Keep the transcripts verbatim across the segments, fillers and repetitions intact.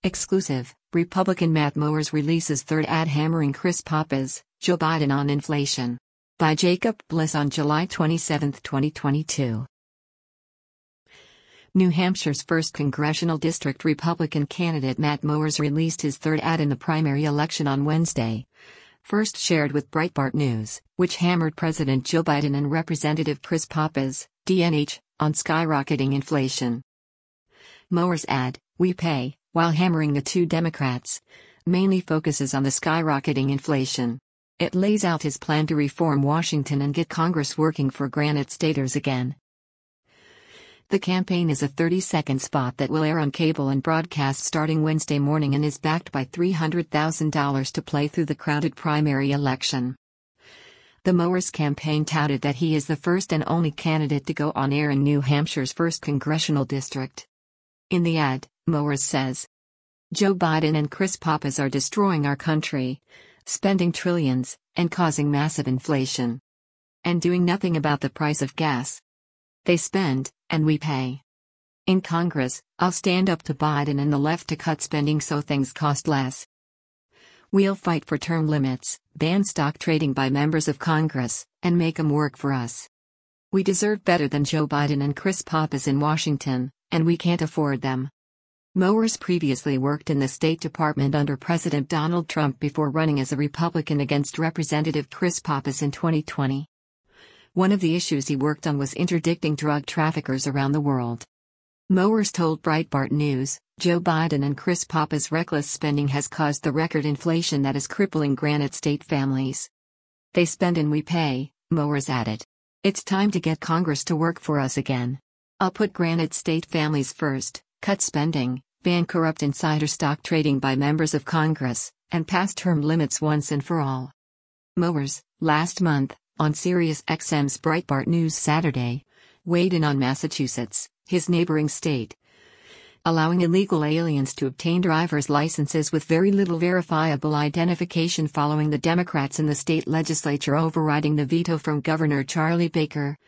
Exclusive, Republican Matt Mowers releases third ad hammering Chris Pappas, Joe Biden on inflation. By Jacob Bliss on July twenty-seventh, twenty twenty-two. New Hampshire's first congressional district Republican candidate Matt Mowers released his third ad in the primary election on Wednesday. First shared with Breitbart News, which hammered President Joe Biden and Representative Chris Pappas, D N H, on skyrocketing inflation. Mowers' ad, "We Pay," while hammering the two Democrats, mainly focuses on the skyrocketing inflation. It lays out his plan to reform Washington and get Congress working for Granite Staters again. The campaign is a thirty-second spot that will air on cable and broadcast starting Wednesday morning and is backed by three hundred thousand dollars to play through the crowded primary election. The Mowers campaign touted that he is the first and only candidate to go on air in New Hampshire's first congressional district. In the ad, Mowers says, "Joe Biden and Chris Pappas are destroying our country, spending trillions, and causing massive inflation. And doing nothing about the price of gas. They spend, and we pay. In Congress, I'll stand up to Biden and the left to cut spending so things cost less. We'll fight for term limits, ban stock trading by members of Congress, and make 'em work for us. We deserve better than Joe Biden and Chris Pappas in Washington, and we can't afford them." Mowers previously worked in the State Department under President Donald Trump before running as a Republican against Representative Chris Pappas in twenty twenty. One of the issues he worked on was interdicting drug traffickers around the world. Mowers told Breitbart News, "Joe Biden and Chris Pappas' reckless spending has caused the record inflation that is crippling Granite State families. They spend and we pay," Mowers added. "It's time to get Congress to work for us again. I'll put Granite State families first, cut spending, ban corrupt insider stock trading by members of Congress, and pass term limits once and for all." Mowers, last month, on Sirius X M's Breitbart News Saturday, weighed in on Massachusetts, his neighboring state, allowing illegal aliens to obtain driver's licenses with very little verifiable identification following the Democrats in the state legislature overriding the veto from Governor Charlie Baker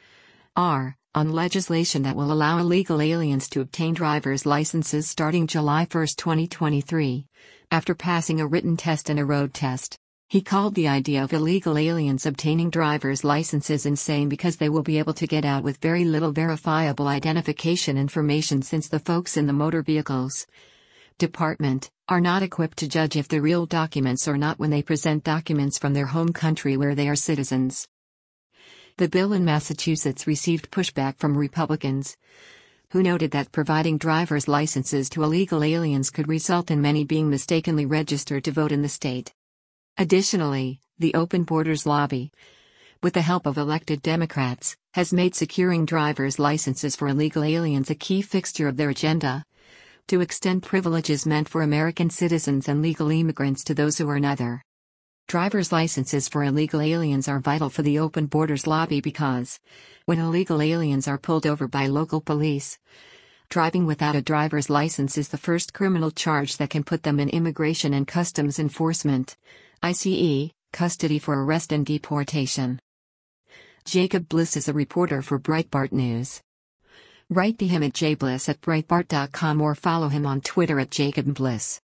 R. on legislation that will allow illegal aliens to obtain driver's licenses starting July first, twenty twenty-three, after passing a written test and a road test. He called the idea of illegal aliens obtaining driver's licenses insane because they will be able to get out with very little verifiable identification information since the folks in the motor vehicles department are not equipped to judge if they're real documents or not when they present documents from their home country where they are citizens. The bill in Massachusetts received pushback from Republicans, who noted that providing driver's licenses to illegal aliens could result in many being mistakenly registered to vote in the state. Additionally, the Open Borders lobby, with the help of elected Democrats, has made securing driver's licenses for illegal aliens a key fixture of their agenda, to extend privileges meant for American citizens and legal immigrants to those who are neither. Driver's licenses for illegal aliens are vital for the Open Borders lobby because, when illegal aliens are pulled over by local police, driving without a driver's license is the first criminal charge that can put them in Immigration and Customs Enforcement I C E, custody for arrest and deportation. Jacob Bliss is a reporter for Breitbart News. Write to him at jbliss at breitbart dot com or follow him on Twitter at Jacob Bliss.